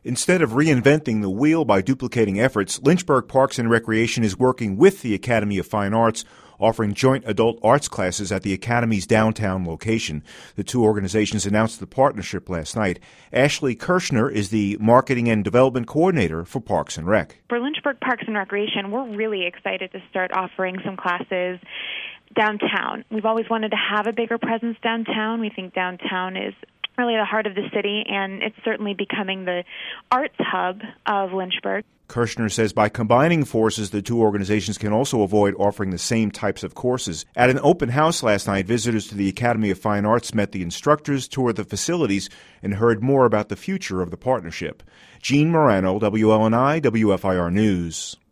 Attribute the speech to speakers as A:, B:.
A: Instead of reinventing the wheel by duplicating efforts, Lynchburg Parks and Recreation is working with the Academy of Fine Arts, offering joint adult arts classes at the Academy's downtown location. The two organizations announced the partnership last night. Ashley Kirshner is the Marketing and Development Coordinator for Parks and Rec.
B: For Lynchburg Parks and Recreation, we're really excited to start offering some classes downtown. We've always wanted to have a bigger presence downtown. We think downtown is really the heart of the city, and it's certainly becoming the arts hub of Lynchburg.
A: Kirshner says by combining forces, the two organizations can also avoid offering the same types of courses. At an open house last night, visitors to the Academy of Fine Arts met the instructors, toured the facilities, and heard more about the future of the partnership. Gene Morano, WLNI, WFIR News.